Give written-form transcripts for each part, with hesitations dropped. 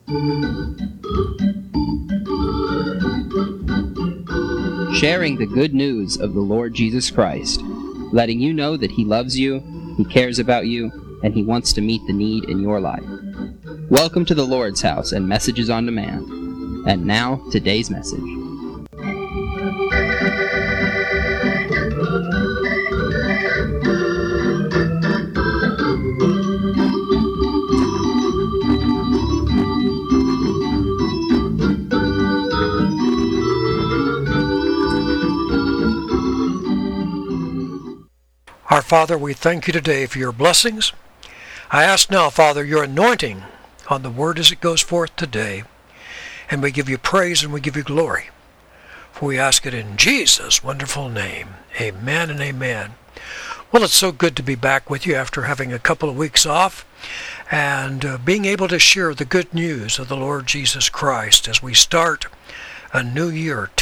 Sharing the good news of the Lord Jesus Christ, letting you know that He loves you, He cares about you, and He wants to meet the need in your life. Welcome to the Lord's House and Messages on Demand. And now, today's message. Our Father, we thank you today for your blessings. I ask now, Father, your anointing on the word as it goes forth today. And we give you praise and we give you glory. For we ask it in Jesus' wonderful name. Amen and amen. Well, it's so good to be back with you after having a couple of weeks off and being able to share the good news of the Lord Jesus Christ as we start a new year,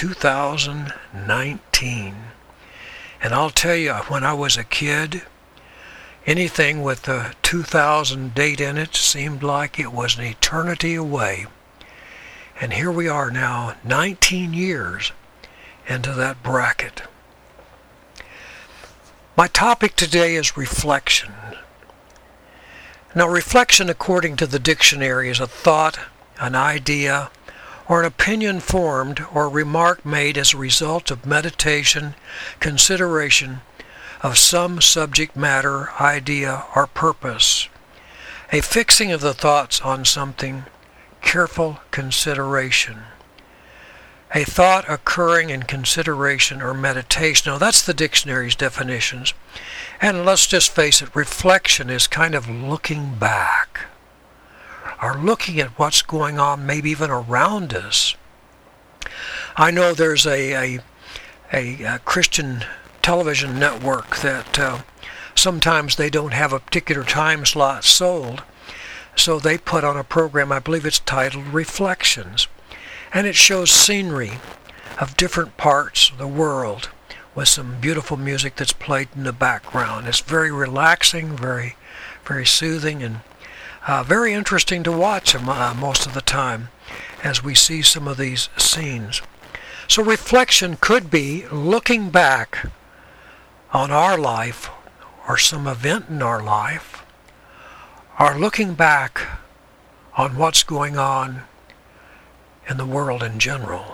2019. And I'll tell you, when I was a kid, anything with the 2000 date in it seemed like it was an eternity away. And here we are now, 19 years into that bracket. My topic today is reflection. Now, reflection, according to the dictionary, is a thought, an idea, or an opinion formed or remark made as a result of meditation, consideration of some subject matter, idea, or purpose. A fixing of the thoughts on something, careful consideration. A thought occurring in consideration or meditation. Now, that's the dictionary's definitions. And let's just face it, reflection is kind of looking back, or looking at what's going on, maybe even around us. I know there's a Christian television network that sometimes they don't have a particular time slot sold, so they put on a program, I believe it's titled Reflections, and it shows scenery of different parts of the world with some beautiful music that's played in the background. It's very relaxing, very, very soothing, and very interesting to watch most of the time as we see some of these scenes. So reflection could be looking back on our life or some event in our life, or looking back on what's going on in the world in general.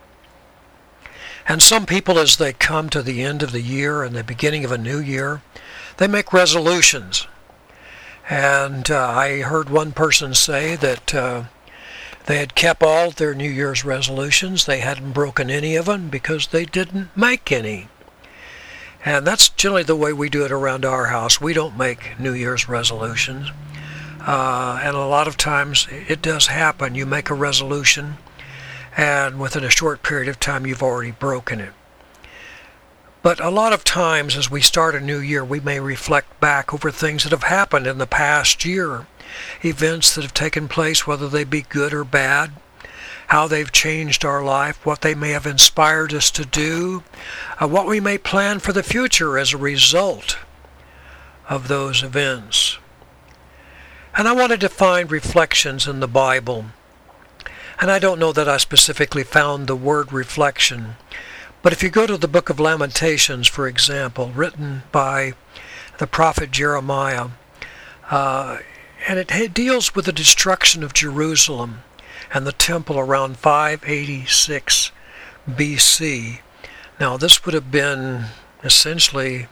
And some people, as they come to the end of the year and the beginning of a new year, they make resolutions. And I heard one person say that they had kept all their New Year's resolutions. They hadn't broken any of them because they didn't make any. And that's generally the way we do it around our house. We don't make New Year's resolutions. And a lot of times it does happen. You make a resolution, and within a short period of time you've already broken it. But a lot of times as we start a new year, we may reflect back over things that have happened in the past year, events that have taken place, whether they be good or bad, how they've changed our life, what they may have inspired us to do, what we may plan for the future as a result of those events. And I wanted to find reflections in the Bible. And I don't know that I specifically found the word reflection. But if you go to the book of Lamentations, for example, written by the prophet Jeremiah, and it deals with the destruction of Jerusalem and the temple around 586 BC. Now, this would have been essentially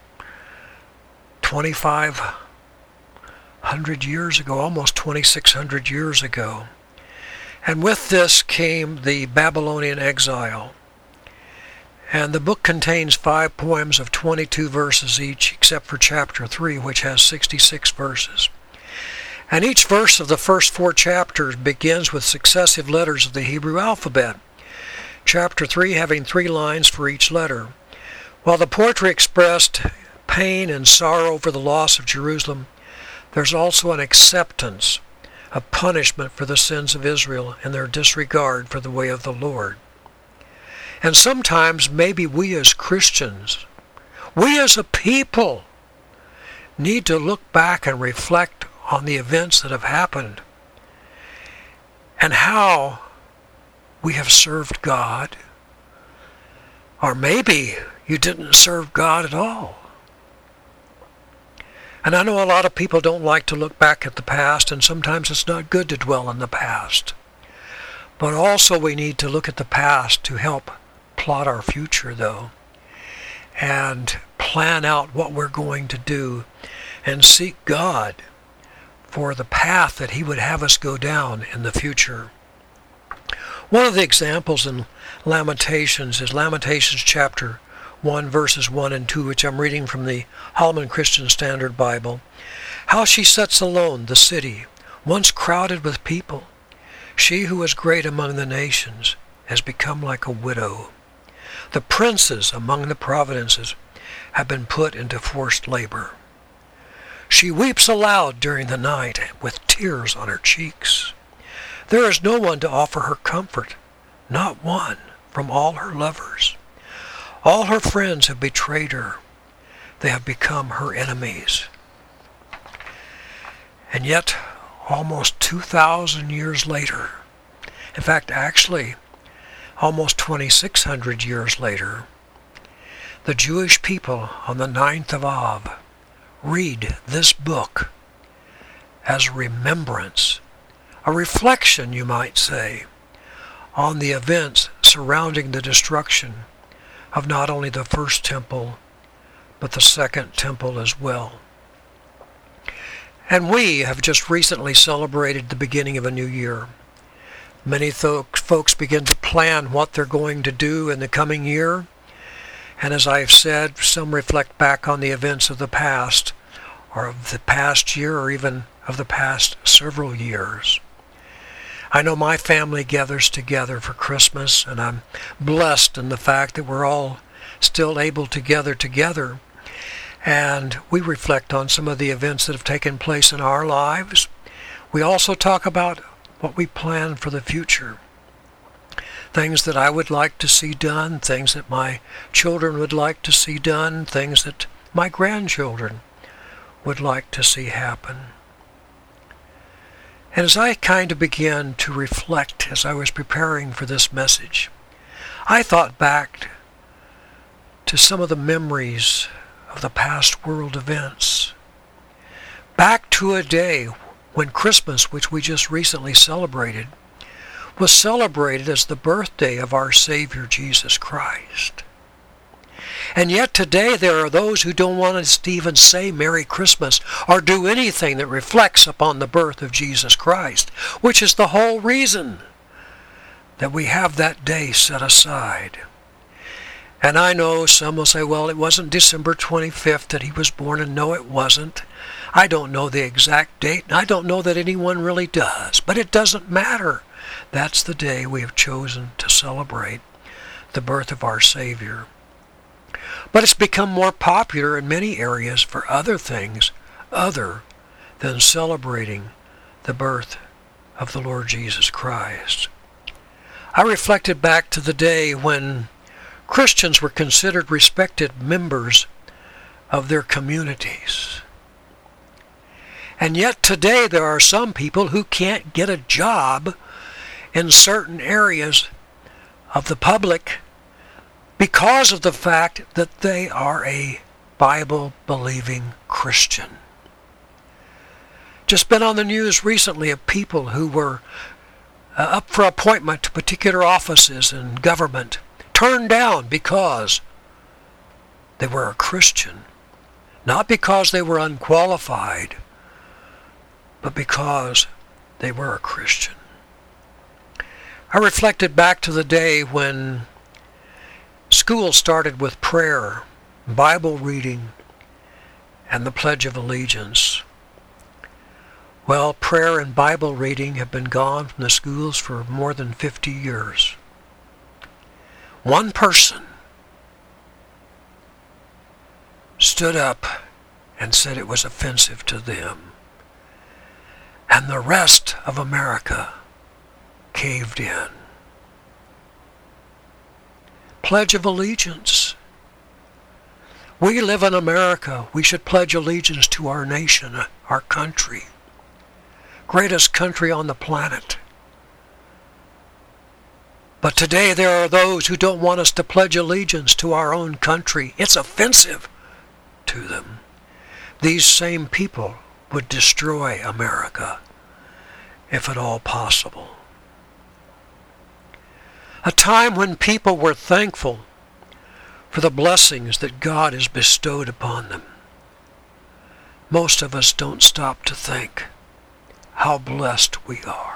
2,500 years ago, almost 2,600 years ago. And with this came the Babylonian exile. And the book contains 5 poems of 22 verses each, except for chapter 3, which has 66 verses. And each verse of the first 4 chapters begins with successive letters of the Hebrew alphabet, chapter 3 having 3 lines for each letter. While the poetry expressed pain and sorrow over the loss of Jerusalem, there's also an acceptance of punishment for the sins of Israel and their disregard for the way of the Lord. And sometimes maybe we as Christians, we as a people, need to look back and reflect on the events that have happened and how we have served God. Or maybe you didn't serve God at all. And I know a lot of people don't like to look back at the past, and sometimes it's not good to dwell in the past. But also we need to look at the past to help plot our future, though, and plan out what we're going to do and seek God for the path that He would have us go down in the future. One of the examples in Lamentations is Lamentations chapter 1, verses 1 and 2, which I'm reading from the Holman Christian Standard Bible. How she sits alone, the city, once crowded with people. She who was great among the nations has become like a widow. The princes among the provinces have been put into forced labor. She weeps aloud during the night with tears on her cheeks. There is no one to offer her comfort, not one from all her lovers. All her friends have betrayed her. They have become her enemies. And yet, almost 2,000 years later, in fact, actually, almost 2,600 years later, the Jewish people on the 9th of Av read this book as a remembrance, a reflection, you might say, on the events surrounding the destruction of not only the first temple, but the second temple as well. And we have just recently celebrated the beginning of a new year. Many folks begin to plan what they're going to do in the coming year. And as I've said, some reflect back on the events of the past, or of the past year, or even of the past several years. I know my family gathers together for Christmas, and I'm blessed in the fact that we're all still able to gather together. And we reflect on some of the events that have taken place in our lives. We also talk about what we plan for the future. Things that I would like to see done, things that my children would like to see done, things that my grandchildren would like to see happen. And as I kind of began to reflect as I was preparing for this message, I thought back to some of the memories of the past world events. Back to a day when Christmas, which we just recently celebrated, was celebrated as the birthday of our Savior Jesus Christ. And yet today there are those who don't want to even say Merry Christmas or do anything that reflects upon the birth of Jesus Christ, which is the whole reason that we have that day set aside. And I know some will say, well, it wasn't December 25th that he was born, and no, it wasn't. I don't know the exact date, and I don't know that anyone really does, but it doesn't matter. That's the day we have chosen to celebrate the birth of our Savior. But it's become more popular in many areas for other things other than celebrating the birth of the Lord Jesus Christ. I reflected back to the day when Christians were considered respected members of their communities. And yet today there are some people who can't get a job in certain areas of the public because of the fact that they are a Bible-believing Christian. Just been on the news recently of people who were up for appointment to particular offices in government, turned down because they were a Christian. Not because they were unqualified, but because they were a Christian. I reflected back to the day when school started with prayer, Bible reading, and the Pledge of Allegiance. Well, prayer and Bible reading have been gone from the schools for more than 50 years. One person stood up and said it was offensive to them. And the rest of America caved in. Pledge of Allegiance. We live in America. We should pledge allegiance to our nation, our country. Greatest country on the planet. But today there are those who don't want us to pledge allegiance to our own country. It's offensive to them. These same people would destroy America if at all possible. A time when people were thankful for the blessings that God has bestowed upon them. Most of us don't stop to think how blessed we are.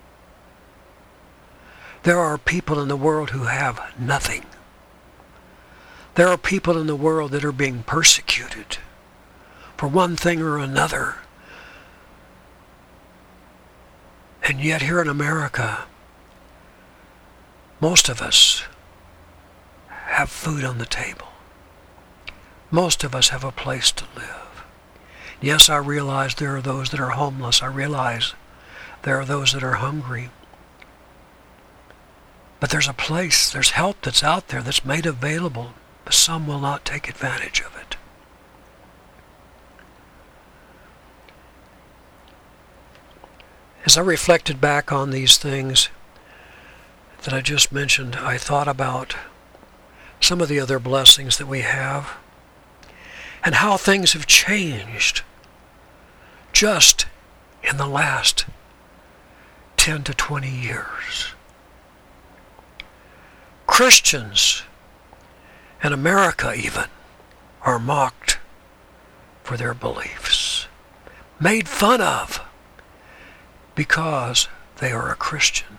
There are people in the world who have nothing. There are people in the world that are being persecuted for one thing or another. And yet here in America, most of us have food on the table. Most of us have a place to live. Yes, I realize there are those that are homeless. I realize there are those that are hungry. But there's a place, there's help that's out there that's made available, but some will not take advantage of it. As I reflected back on these things that I just mentioned, I thought about some of the other blessings that we have and how things have changed just in the last 10 to 20 years. Christians in America even are mocked for their beliefs, made fun of because they are a Christian.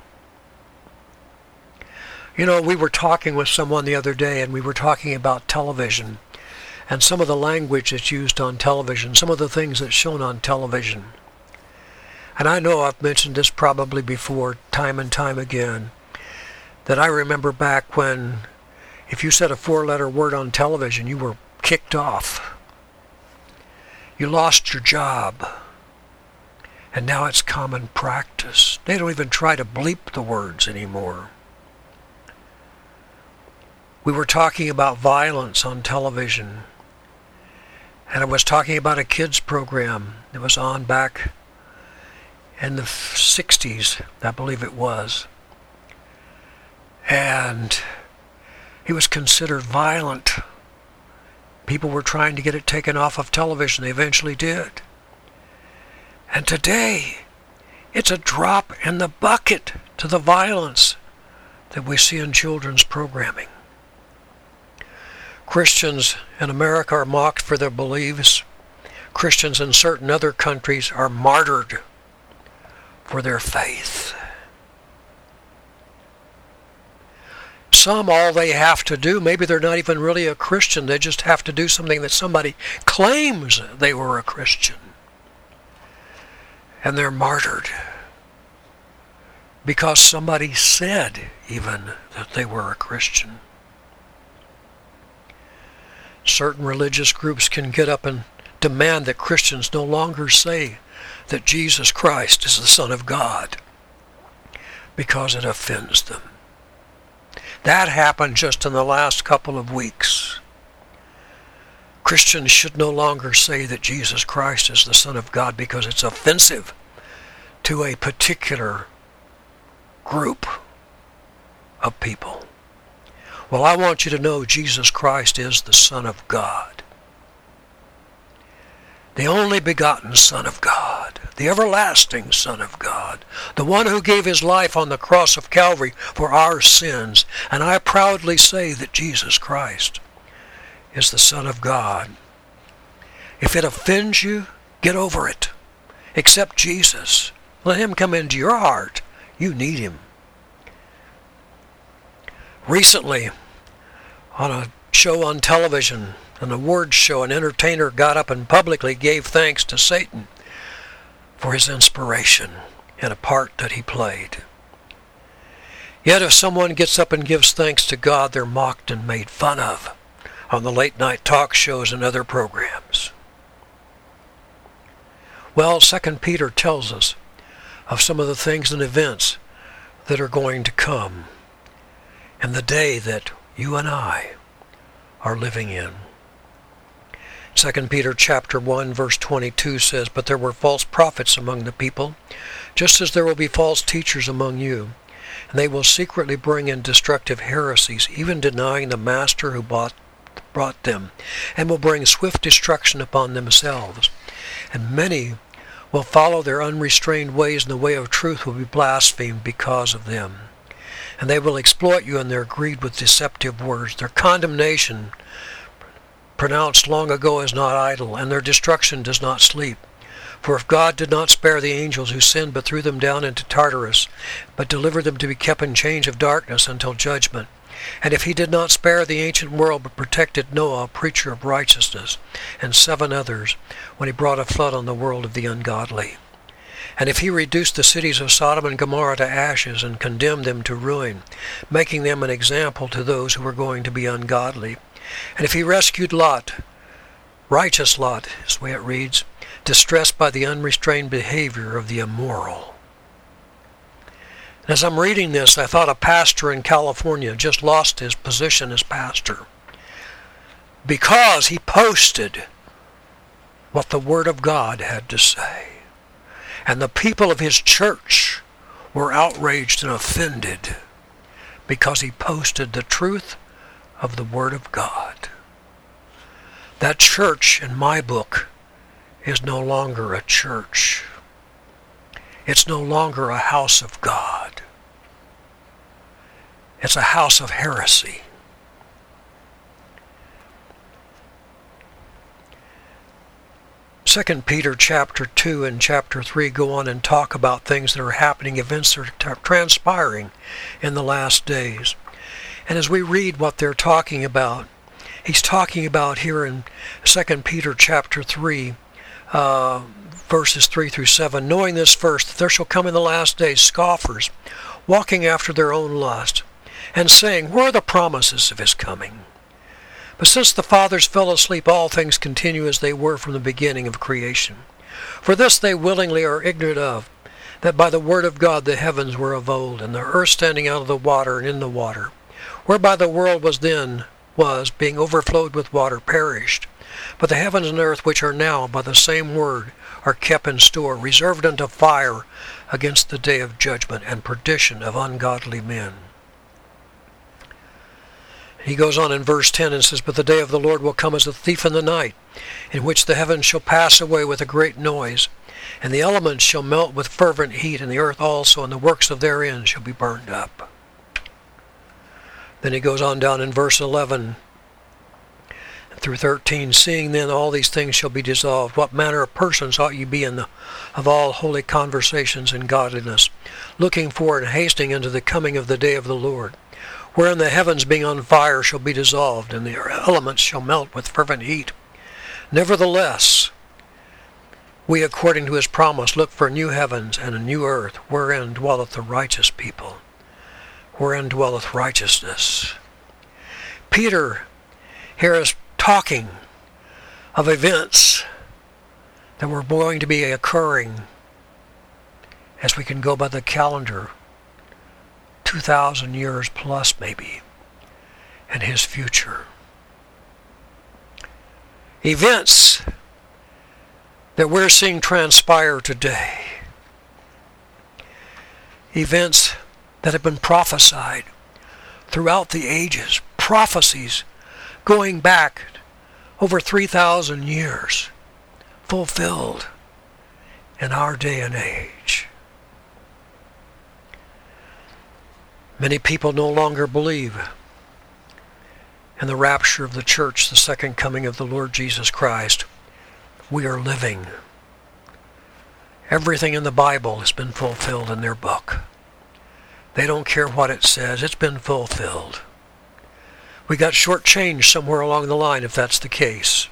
You know, we were talking with someone the other day and we were talking about television and some of the language that's used on television, some of the things that's shown on television. And I know I've mentioned this probably before, time and time again, that I remember back when if you said a 4-letter word on television, you were kicked off. You lost your job. And now it's common practice. They don't even try to bleep the words anymore. We were talking about violence on television. And I was talking about a kids program that was on back in the 60s, I believe it was. And it was considered violent. People were trying to get it taken off of television. They eventually did. And today, it's a drop in the bucket to the violence that we see in children's programming. Christians in America are mocked for their beliefs. Christians in certain other countries are martyred for their faith. Some, all they have to do, maybe they're not even really a Christian, they just have to do something that somebody claims they were a Christian. And they're martyred because somebody said even that they were a Christian. Certain religious groups can get up and demand that Christians no longer say that Jesus Christ is the Son of God because it offends them. That happened just in the last couple of weeks. Christians should no longer say that Jesus Christ is the Son of God because it's offensive to a particular group of people. Well, I want you to know Jesus Christ is the Son of God. The only begotten Son of God, the everlasting Son of God, the one who gave his life on the cross of Calvary for our sins. And I proudly say that Jesus Christ is the Son of God. If it offends you, get over it. Accept Jesus. Let him come into your heart. You need him. Recently, on a show on television, an awards show, an entertainer got up and publicly gave thanks to Satan for his inspiration in a part that he played. Yet if someone gets up and gives thanks to God, they're mocked and made fun of on the late night talk shows and other programs. Well, 2 Peter tells us of some of the things and events that are going to come in the day that you and I are living in. 2 Peter chapter 1 verse 22 says, "But there were false prophets among the people, just as there will be false teachers among you. and they will secretly bring in destructive heresies, even denying the Master who brought them, and will bring swift destruction upon themselves. And many will follow their unrestrained ways, and the way of truth will be blasphemed because of them. And they will exploit you in their greed with deceptive words. Their condemnation pronounced long ago is not idle, and their destruction does not sleep. For if God did not spare the angels who sinned, but threw them down into Tartarus, but delivered them to be kept in chains of darkness until judgment, and if he did not spare the ancient world, but protected Noah, a preacher of righteousness, and 7 others, when he brought a flood on the world of the ungodly, and if he reduced the cities of Sodom and Gomorrah to ashes, and condemned them to ruin, making them an example to those who were going to be ungodly, and if he rescued Lot, righteous Lot is the way it reads, distressed by the unrestrained behavior of the immoral. As I'm reading this, I thought a pastor in California just lost his position as pastor because he posted what the Word of God had to say. And the people of his church were outraged and offended because he posted the truth of the Word of God. That church, in my book, is no longer a church. It's no longer a house of God. It's a house of heresy. Second Peter chapter 2 and chapter 3 go on and talk about things that are happening, events that are transpiring in the last days. And as we read what they're talking about, he's talking about here in 2 Peter chapter 3, verses 3 through 7, knowing this first, that there shall come in the last days scoffers, walking after their own lust, and saying, where are the promises of his coming? But since the fathers fell asleep, all things continue as they were from the beginning of creation. For this they willingly are ignorant of, that by the word of God the heavens were of old, and the earth standing out of the water and in the water, whereby the world was, being overflowed with water, perished. But the heavens and earth, which are now by the same word, are kept in store, reserved unto fire against the day of judgment and perdition of ungodly men. He goes on in verse 10 and says, but the day of the Lord will come as a thief in the night, in which the heavens shall pass away with a great noise, and the elements shall melt with fervent heat, and the earth also, and the works of therein shall be burned up. Then he goes on down in verse 11 through 13, seeing then all these things shall be dissolved, what manner of persons ought ye be of all holy conversations and godliness, looking for and hastening unto the coming of the day of the Lord, wherein the heavens being on fire shall be dissolved, and the elements shall melt with fervent heat. Nevertheless, we according to his promise look for new heavens and a new earth, wherein dwelleth the righteous people, wherein dwelleth righteousness. Peter here is talking of events that were going to be occurring, as we can go by the calendar, 2,000 years plus maybe, and his future. Events that we're seeing transpire today. Events that have been prophesied throughout the ages. Prophecies going back over 3,000 years, fulfilled in our day and age. Many people no longer believe in the rapture of the church, the second coming of the Lord Jesus Christ. We are living. Everything in the Bible has been fulfilled in their book. They don't care what it says. It's been fulfilled. We got shortchanged somewhere along the line if that's the case.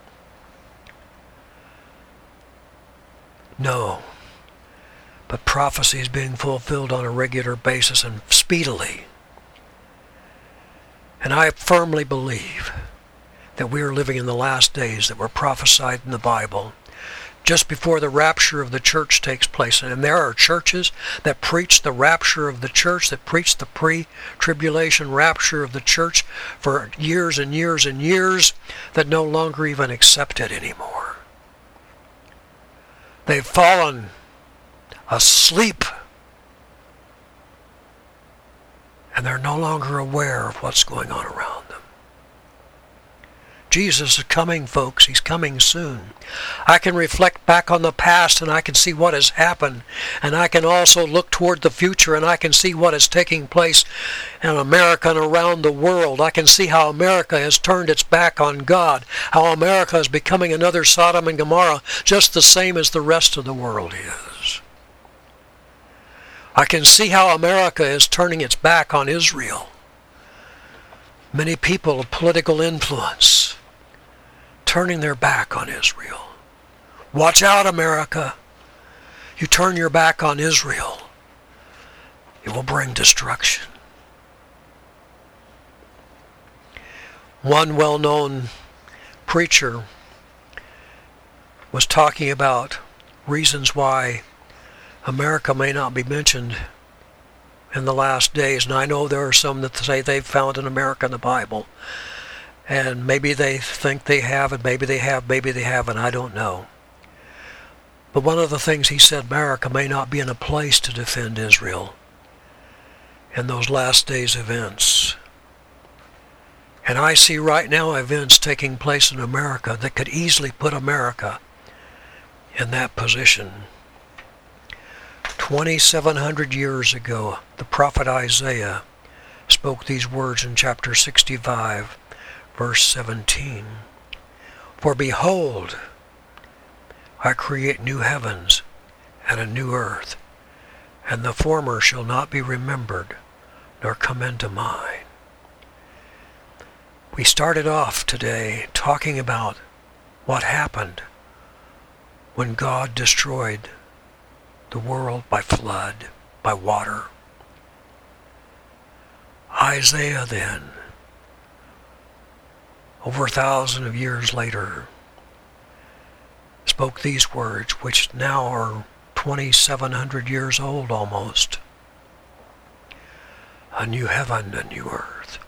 No. But prophecy is being fulfilled on a regular basis and speedily. And I firmly believe that we are living in the last days that were prophesied in the Bible, just before the rapture of the church takes place. And there are churches that preach the rapture of the church, that preach the pre-tribulation rapture of the church for years and years and years, that no longer even accept it anymore. They've fallen asleep and they're no longer aware of what's going on around them. Jesus is coming, folks. He's coming soon. I can reflect back on the past and I can see what has happened. And I can also look toward the future and I can see what is taking place in America and around the world. I can see how America has turned its back on God. How America is becoming another Sodom and Gomorrah, just the same as the rest of the world is. I can see how America is turning its back on Israel. Many people of political influence turning their back on Israel. Watch out, America. You turn your back on Israel, it will bring destruction. One well-known preacher was talking about reasons why America may not be mentioned in the last days. And I know there are some that say they've found an America in the Bible. And maybe they think they have, and maybe they have, maybe they haven't, I don't know. But one of the things he said, America may not be in a place to defend Israel in those last days events. And I see right now events taking place in America that could easily put America in that position. 2,700 years ago, the prophet Isaiah spoke these words in chapter 65, verse 17. For behold, I create new heavens and a new earth, and the former shall not be remembered, nor come into mind. We started off today talking about what happened when God destroyed the world by flood, by water. Isaiah then, over 1,000 years later, spoke these words, which now are 2,700 years old almost. A new heaven, a new earth.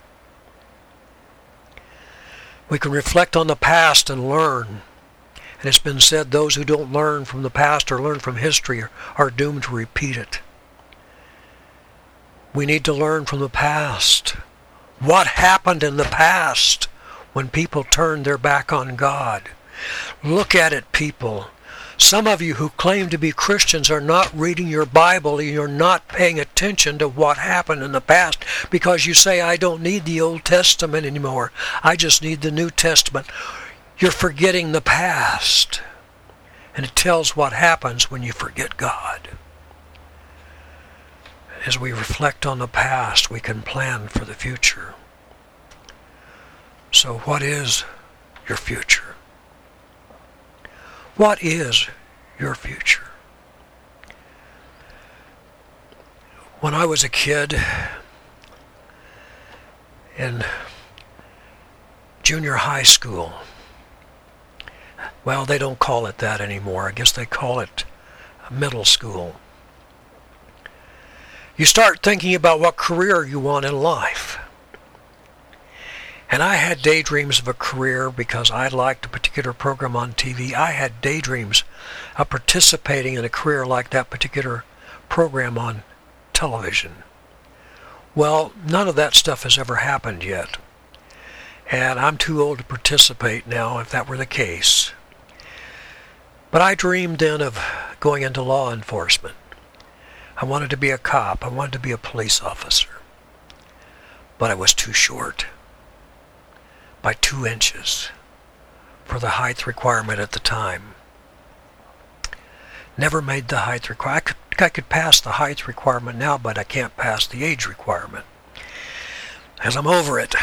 We can reflect on the past and learn. And it's been said those who don't learn from the past or learn from history are doomed to repeat it. We need to learn from the past. What happened in the past when people turned their back on God? Look at it, people. Some of you who claim to be Christians are not reading your Bible and you're not paying attention to what happened in the past because you say, I don't need the Old Testament anymore. I just need the New Testament. You're forgetting the past. And it tells what happens when you forget God. As we reflect on the past, we can plan for the future. So what is your future? What is your future? When I was a kid in junior high school, well, they don't call it that anymore. I guess they call it middle school. You start thinking about what career you want in life. And I had daydreams of a career because I liked a particular program on TV. I had daydreams of participating in a career like that particular program on television. Well, none of that stuff has ever happened yet. And I'm too old to participate now if that were the case. But I dreamed then of going into law enforcement. I wanted to be a cop. I wanted to be a police officer. But I was too short. By 2 inches for the height requirement at the time. Never made the height requirement. I could pass the height requirement now, but I can't pass the age requirement. As I'm over it.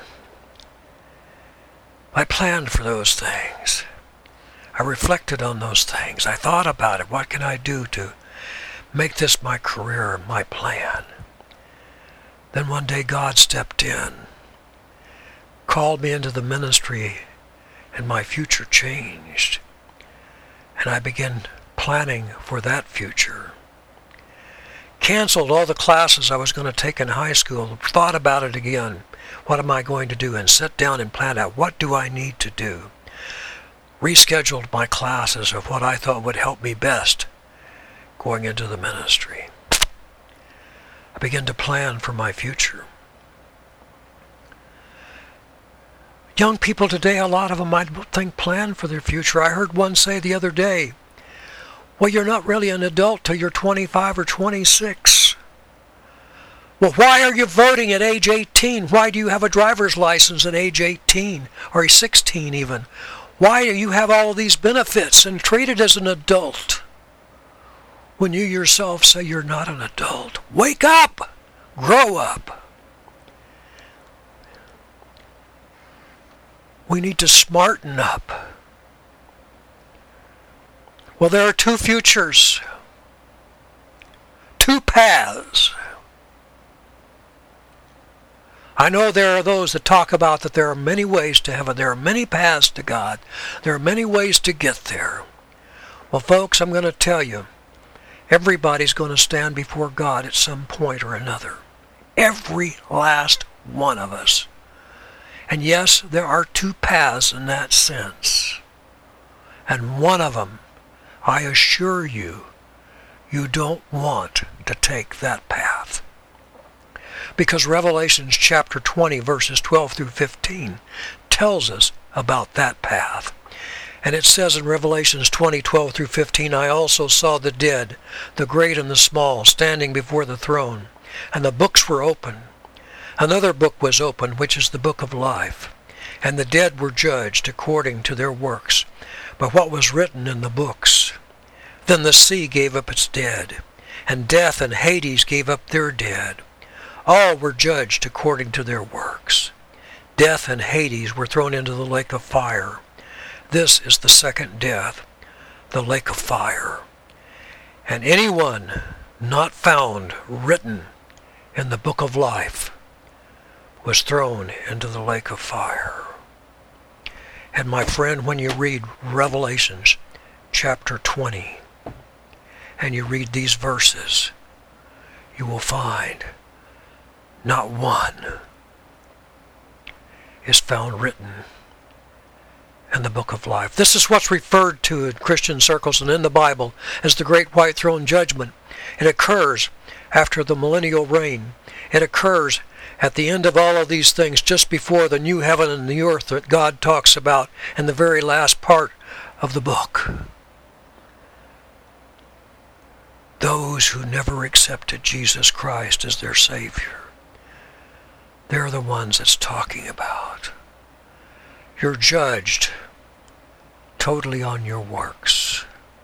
I planned for those things. I reflected on those things. I thought about it. What can I do to make this my career and my plan? Then one day God stepped in, called me into the ministry, and my future changed. And I began planning for that future. Canceled all the classes I was going to take in high school, thought about it again. What am I going to do? And sat down and planned out, what do I need to do? Rescheduled my classes of what I thought would help me best going into the ministry. begin to plan for my future. Young people today, a lot of them, I think, plan for their future. I heard one say the other day, well, you're not really an adult till you're 25 or 26. Well, why are you voting at age 18? Why do you have a driver's license at age 18 or 16 even? Why do you have all of these benefits and treated as an adult when you yourself say you're not an adult? Wake up! Grow up! We need to smarten up. Well, there are two futures, two paths. I know there are those that talk about that there are many ways to heaven. There are many paths to God. There are many ways to get there. Well, folks, I'm going to tell you, everybody's going to stand before God at some point or another. Every last one of us. And yes, there are two paths in that sense. And one of them, I assure you, you don't want to take that path. Because Revelation chapter 20, verses 12 through 15 tells us about that path. And it says in Revelation 20, 12 through 15, I also saw the dead, the great and the small, standing before the throne, and the books were open. Another book was opened, which is the book of life. And the dead were judged according to their works, by what was written in the books. Then the sea gave up its dead, and death and Hades gave up their dead. All were judged according to their works. Death and Hades were thrown into the lake of fire. This is the second death, the lake of fire. And anyone not found written in the book of life was thrown into the lake of fire. And my friend, when you read Revelations chapter 20, and you read these verses, you will find not one is found written in the book of life. This is what's referred to in Christian circles and in the Bible as the Great White Throne Judgment. It occurs after the millennial reign. It occurs at the end of all of these things, just before the new heaven and the earth that God talks about in the very last part of the book. Those who never accepted Jesus Christ as their Savior, they're the ones it's talking about. You're judged totally on your works,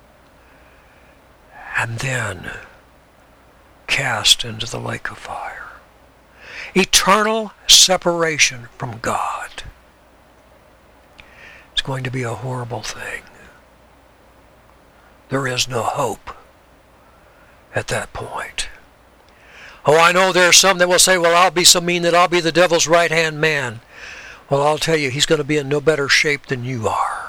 and then cast into the lake of fire. Eternal separation from God. It's going to be a horrible thing. There is no hope at that point. Oh, I know there are some that will say, well, I'll be so mean that I'll be the devil's right-hand man. Well, I'll tell you, he's going to be in no better shape than you are.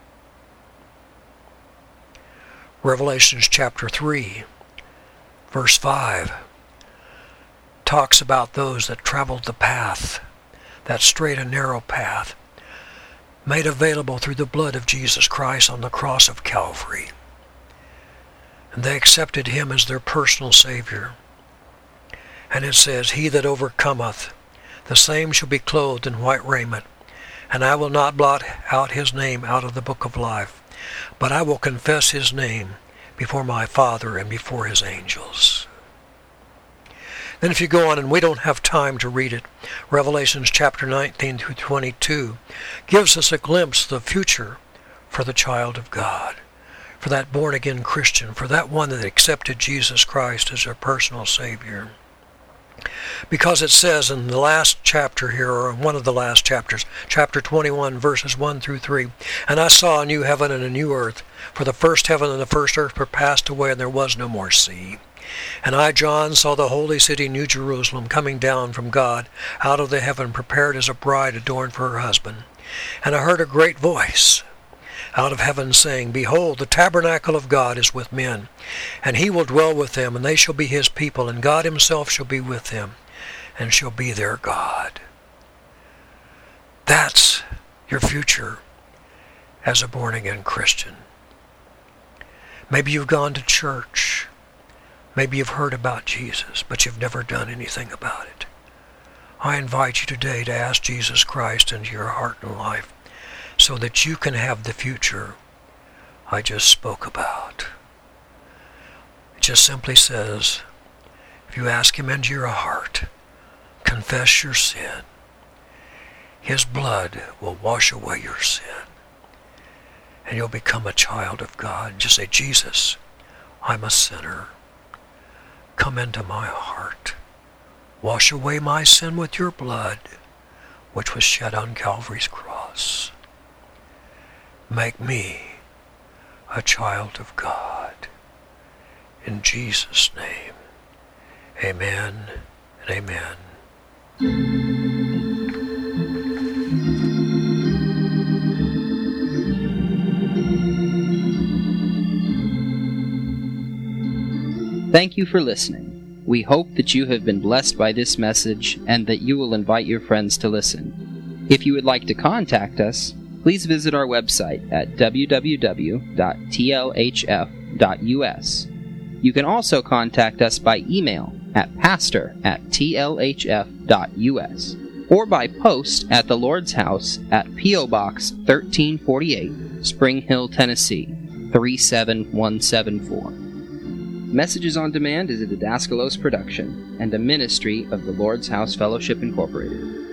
Revelation chapter 3, verse 5, talks about those that traveled the path, that straight and narrow path, made available through the blood of Jesus Christ on the cross of Calvary. And they accepted him as their personal Savior. And it says, he that overcometh, the same shall be clothed in white raiment, and I will not blot out his name out of the book of life, but I will confess his name before my Father and before his angels. Then if you go on, and we don't have time to read it, Revelation chapter 19 through 22 gives us a glimpse of the future for the child of God, for that born-again Christian, for that one that accepted Jesus Christ as their personal Savior. Because it says in the last chapter here, or in one of the last chapters, chapter 21, verses 1 through 3, and I saw a new heaven and a new earth, for the first heaven and the first earth were passed away, and there was no more sea. And I, John, saw the holy city, New Jerusalem, coming down from God out of the heaven, prepared as a bride adorned for her husband. And I heard a great voice out of heaven saying, behold, the tabernacle of God is with men, and he will dwell with them, and they shall be his people, and God himself shall be with them, and shall be their God. That's your future as a born-again Christian. Maybe you've gone to church. Maybe you've heard about Jesus, but you've never done anything about it. I invite you today to ask Jesus Christ into your heart and life so that you can have the future I just spoke about. It just simply says, if you ask him into your heart, confess your sin, his blood will wash away your sin, and you'll become a child of God. Just say, Jesus, I'm a sinner. Come into my heart. Wash away my sin with your blood, which was shed on Calvary's cross. Make me a child of God. In Jesus' name, amen and amen. Thank you for listening. We hope that you have been blessed by this message and that you will invite your friends to listen. If you would like to contact us, please visit our website at www.tlhf.us. You can also contact us by email at pastor@tlhf.us or by post at the Lord's House at P.O. Box 1348, Spring Hill, Tennessee 37174. Messages on Demand is a Didaskalos production and a ministry of the Lord's House Fellowship Incorporated.